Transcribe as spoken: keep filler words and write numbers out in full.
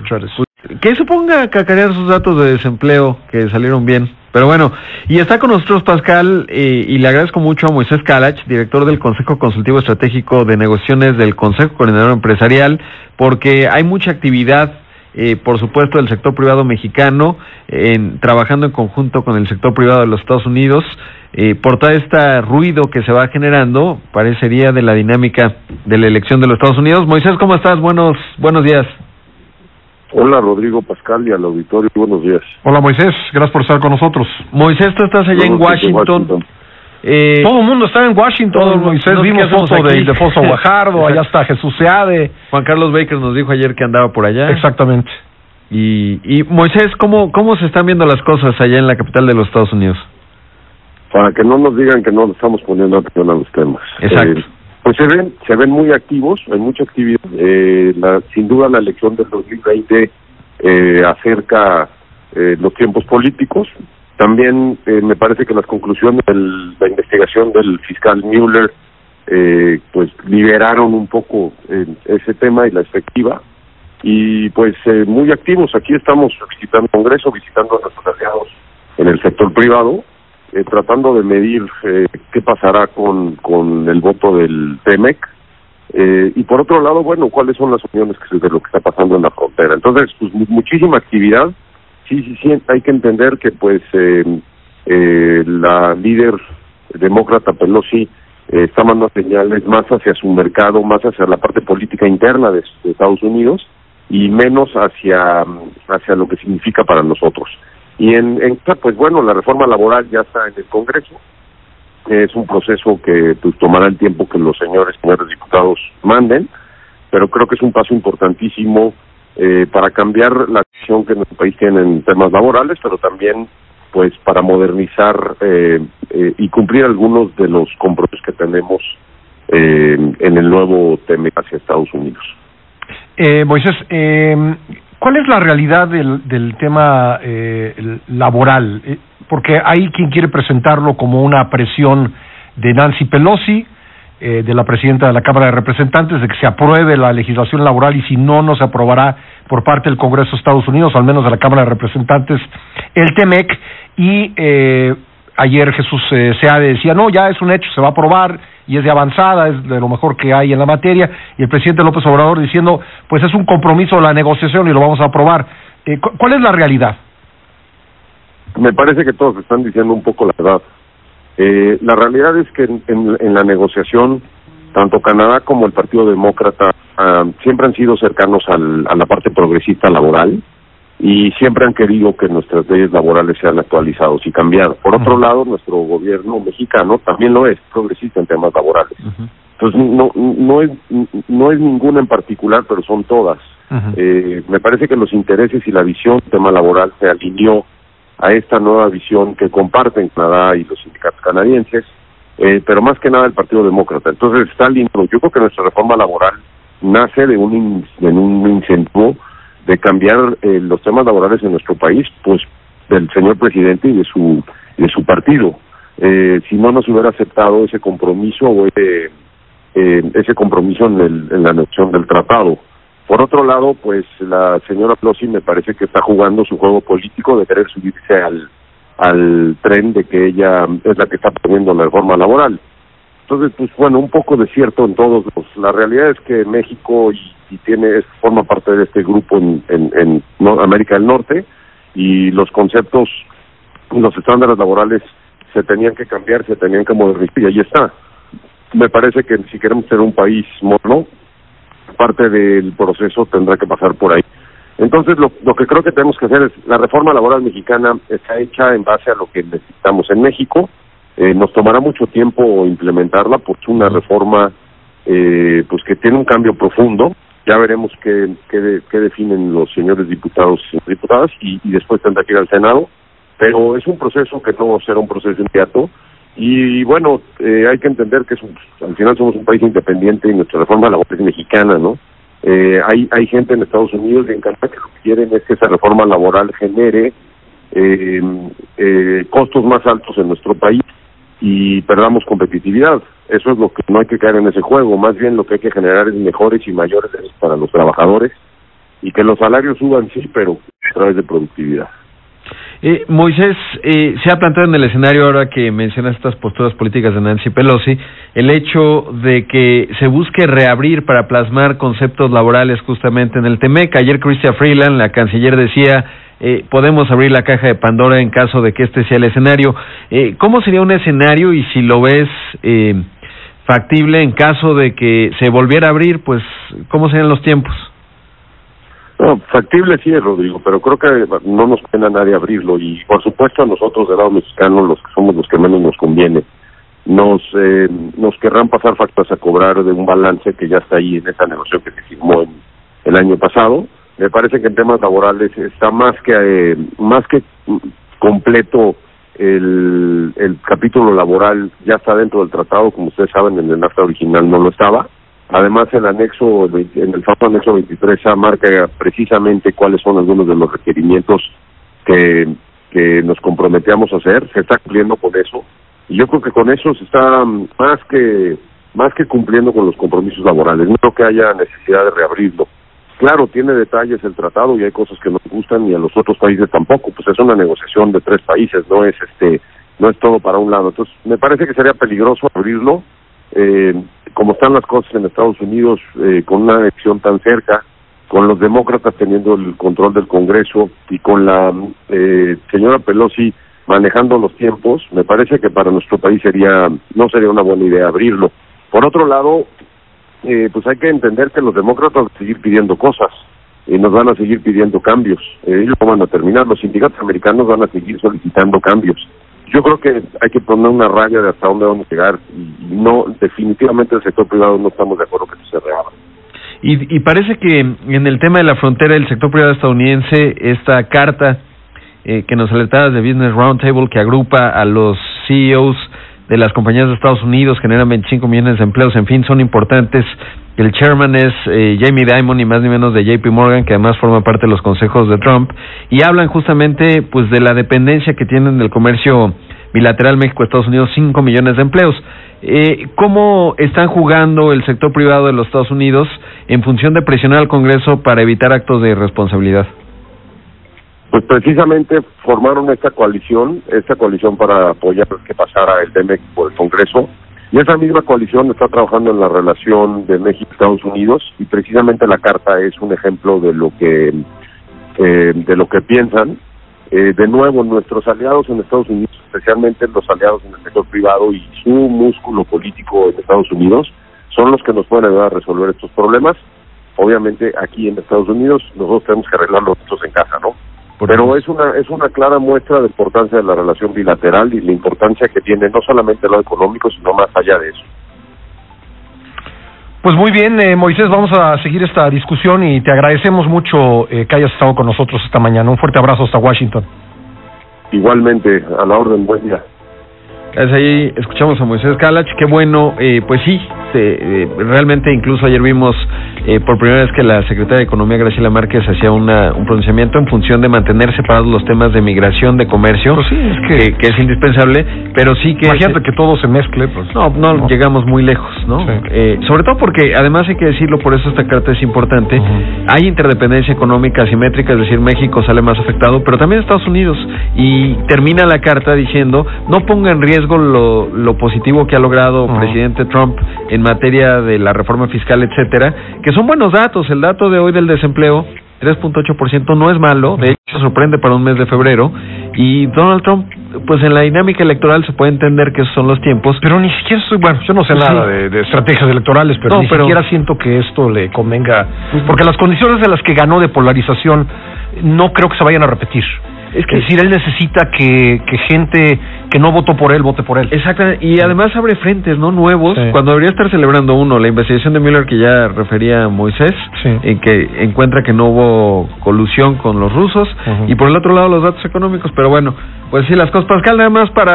Que se ponga a cacarear sus datos de desempleo, que salieron bien. Pero bueno, y está con nosotros Pascal, eh, y le agradezco mucho a Moisés Kalach, director del Consejo Consultivo Estratégico de Negociaciones del Consejo Coordinador Empresarial, porque hay mucha actividad, eh, por supuesto, del sector privado mexicano, en, trabajando en conjunto con el sector privado de los Estados Unidos, eh, por todo este ruido que se va generando, parecería de la dinámica de la elección de los Estados Unidos. Moisés, ¿cómo estás? Buenos, buenos días. Hola Rodrigo, Pascal y al auditorio, buenos días. Hola Moisés, gracias por estar con nosotros. Moisés, tú estás allá en Washington. Washington. Eh, Todo el mundo está en Washington, todo, Moisés, no vimos foto de Ildefonso Guajardo, allá está Jesús Seade. Juan Carlos Baker nos dijo ayer que andaba por allá. Exactamente. Y, y Moisés, ¿cómo, ¿cómo se están viendo las cosas allá en la capital de los Estados Unidos? Para que no nos digan que no le estamos poniendo atención a los temas. Exacto. Eh, Pues se ven, se ven muy activos, hay mucha actividad. Eh, la, sin duda la elección del dos mil veinte eh, acerca eh, los tiempos políticos. También eh, me parece que las conclusiones de la investigación del fiscal Mueller eh, pues liberaron un poco eh, ese tema y la efectiva. Y pues eh, muy activos, aquí estamos visitando el Congreso, visitando a nuestros aliados en el sector privado, Eh, tratando de medir eh, qué pasará con con el voto del T-MEC, eh, y por otro lado, bueno, cuáles son las opiniones que, de lo que está pasando en la frontera. Entonces, pues muchísima actividad. Sí, sí, sí, hay que entender que pues eh, eh, la líder demócrata Pelosi eh, está mandando señales más hacia su mercado, más hacia la parte política interna de, de Estados Unidos y menos hacia hacia lo que significa para nosotros. Y en, en pues bueno, la reforma laboral ya está en el Congreso. Es un proceso que pues tomará el tiempo que los señores señores diputados manden, pero creo que es un paso importantísimo eh, para cambiar la visión que nuestro país tiene en temas laborales, pero también pues para modernizar eh, eh, y cumplir algunos de los compromisos que tenemos eh, en el nuevo tema hacia Estados Unidos. Eh, Moisés, eh, ¿cuál es la realidad del, del tema eh, laboral? Eh, porque hay quien quiere presentarlo como una presión de Nancy Pelosi, eh, de la presidenta de la Cámara de Representantes, de que se apruebe la legislación laboral, y si no, no se aprobará por parte del Congreso de Estados Unidos, al menos de la Cámara de Representantes, el T-MEC. Y eh, ayer Jesús eh, Seade decía, no, ya es un hecho, se va a aprobar, y es de avanzada, es de lo mejor que hay en la materia, y el presidente López Obrador diciendo, pues es un compromiso de la negociación y lo vamos a aprobar. Eh, ¿Cuál es la realidad? Me parece que todos están diciendo un poco la verdad. Eh, la realidad es que en, en, en la negociación, tanto Canadá como el Partido Demócrata uh, siempre han sido cercanos al, a la parte progresista laboral, y siempre han querido que nuestras leyes laborales sean actualizadas y cambiadas. Por otro lado, nuestro gobierno mexicano también lo es, progresista en temas laborales. Uh-huh. Entonces, no no es no es ninguna en particular, pero son todas. Uh-huh. Eh, me parece que los intereses y la visión del tema laboral se alineó a esta nueva visión que comparten Canadá y los sindicatos canadienses, eh, pero más que nada el Partido Demócrata. Entonces, está lindo. Yo creo que nuestra reforma laboral nace de un, in, de un incentivo de cambiar eh, los temas laborales en nuestro país, pues del señor presidente y de su de su partido. Eh, si no nos hubiera aceptado ese compromiso o ese, eh, ese compromiso en, el, en la negociación del tratado. Por otro lado, pues la señora Pelosi me parece que está jugando su juego político de querer subirse al al tren de que ella es la que está poniendo la reforma laboral. Entonces, pues bueno, un poco de cierto en todos los... La realidad es que México y, y tiene forma parte de este grupo en, en, en no, América del Norte, y los conceptos, los estándares laborales se tenían que cambiar, se tenían que modernizar, y ahí está. Me parece que si queremos ser un país moderno, parte del proceso tendrá que pasar por ahí. Entonces, lo, lo que creo que tenemos que hacer es, la reforma laboral mexicana está hecha en base a lo que necesitamos en México. Eh, nos tomará mucho tiempo implementarla, porque es una reforma eh, pues que tiene un cambio profundo. Ya veremos qué, qué, de, qué definen los señores diputados y diputadas, y, y después tendrá que ir al Senado. Pero es un proceso que no será un proceso inmediato. Y bueno, eh, hay que entender que es un, al final somos un país independiente y nuestra reforma laboral es mexicana, ¿no? Eh, hay hay gente en Estados Unidos y en Canadá que lo que quieren es que esa reforma laboral genere eh, eh, costos más altos en nuestro país y perdamos competitividad. Eso es lo que no hay que caer en ese juego. Más bien lo que hay que generar es mejores y mayores derechos para los trabajadores, y que los salarios suban, sí, pero a través de productividad. Eh, Moisés, eh, se ha planteado en el escenario, ahora que mencionas estas posturas políticas de Nancy Pelosi, el hecho de que se busque reabrir para plasmar conceptos laborales justamente en el Temec. Ayer Chrystia Freeland, la canciller, decía, eh, podemos abrir la caja de Pandora en caso de que este sea el escenario. Eh, ¿Cómo sería un escenario, y si lo ves eh, factible en caso de que se volviera a abrir, pues cómo serían los tiempos? No, factible sí es, Rodrigo, pero creo que no nos pena a nadie abrirlo, y por supuesto a nosotros del lado mexicano, los que somos los que menos nos conviene, nos eh, nos querrán pasar facturas a cobrar de un balance que ya está ahí en esa negociación que se firmó en, el año pasado. Me parece que en temas laborales está más que eh, más que completo el, el capítulo laboral, ya está dentro del tratado, como ustedes saben, en el NAFTA original no lo estaba. Además, el anexo, en el famoso anexo veintitrés A marca precisamente cuáles son algunos de los requerimientos que, que nos comprometíamos a hacer. Se está cumpliendo con eso, y yo creo que con eso se está más que más que cumpliendo con los compromisos laborales. No creo que haya necesidad de reabrirlo. Claro, tiene detalles el tratado y hay cosas que nos gustan y a los otros países tampoco. Pues es una negociación de tres países, no es este, no es todo para un lado. Entonces, me parece que sería peligroso abrirlo. Eh, como están las cosas en Estados Unidos, eh, con una elección tan cerca, con los demócratas teniendo el control del Congreso y con la eh, señora Pelosi manejando los tiempos, me parece que para nuestro país sería no sería una buena idea abrirlo. Por otro lado, eh, pues hay que entender que los demócratas van a seguir pidiendo cosas y nos van a seguir pidiendo cambios. Eh, ellos no van a terminar, los sindicatos americanos van a seguir solicitando cambios. Yo creo que hay que poner una raya de hasta dónde vamos a llegar, y no, definitivamente el sector privado no estamos de acuerdo que se reabra. Y, y parece que en el tema de la frontera, el sector privado estadounidense, esta carta eh, que nos alertaba de Business Roundtable, que agrupa a los C E Os de las compañías de Estados Unidos, generan veinticinco millones de empleos, en fin, son importantes. El chairman es eh, Jamie Dimon, y más ni menos de J P Morgan, que además forma parte de los consejos de Trump, y hablan justamente pues de la dependencia que tienen del comercio bilateral México-Estados Unidos, cinco millones de empleos. Eh, ¿Cómo están jugando el sector privado de los Estados Unidos en función de presionar al Congreso para evitar actos de irresponsabilidad? Pues precisamente formaron esta coalición, esta coalición para apoyar que pasara el Temec por el Congreso, y esa misma coalición está trabajando en la relación de México y Estados Unidos, y precisamente la carta es un ejemplo de lo que eh, de lo que piensan. Eh, de nuevo, nuestros aliados en Estados Unidos, especialmente los aliados en el sector privado y su músculo político en Estados Unidos, son los que nos pueden ayudar a resolver estos problemas. Obviamente aquí en Estados Unidos nosotros tenemos que arreglarlos nosotros en casa, ¿no? Pero es una es una clara muestra de importancia de la relación bilateral y la importancia que tiene no solamente el lado económico, sino más allá de eso. Pues muy bien, eh, Moisés, vamos a seguir esta discusión y te agradecemos mucho eh, que hayas estado con nosotros esta mañana. Un fuerte abrazo hasta Washington. Igualmente, a la orden, buen día. Gracias. Ahí escuchamos a Moisés Kalach, qué bueno, eh, pues sí, eh, realmente incluso ayer vimos eh, por primera vez que la secretaria de Economía, Graciela Márquez, hacía una, un pronunciamiento en función de mantener separados los temas de migración, de comercio, pues sí, es que, que, que es indispensable, pero sí que... Imagínate se, que todo se mezcle, pues... No, no, no. Llegamos muy lejos, ¿no? Sí. Eh, sobre todo porque, además hay que decirlo, por eso esta carta es importante, uh-huh. Hay interdependencia económica asimétrica, es decir, México sale más afectado, pero también Estados Unidos, y termina la carta diciendo, no ponga en riesgo lo, lo positivo que ha logrado uh-huh. presidente Trump en materia de la reforma fiscal, etcétera, que son buenos datos. El dato de hoy del desempleo, tres punto ocho por ciento, no es malo, de hecho sorprende para un mes de febrero, y Donald Trump, pues en la dinámica electoral se puede entender que esos son los tiempos. Pero ni siquiera estoy, bueno, yo no sé pues nada sí. de, de estrategias electorales, pero no, ni pero, siquiera siento que esto le convenga, porque las condiciones de las que ganó de polarización no creo que se vayan a repetir. Es que es decir, él necesita que, que gente que no votó por él, vote por él. Exacto, y además abre frentes, ¿no? Nuevos, sí. Cuando debería estar celebrando uno, la investigación de Mueller que ya refería a Moisés, sí. En que encuentra que no hubo colusión con los rusos, uh-huh. Y por el otro lado los datos económicos, pero bueno, pues sí, las cosas. Pascal, nada más para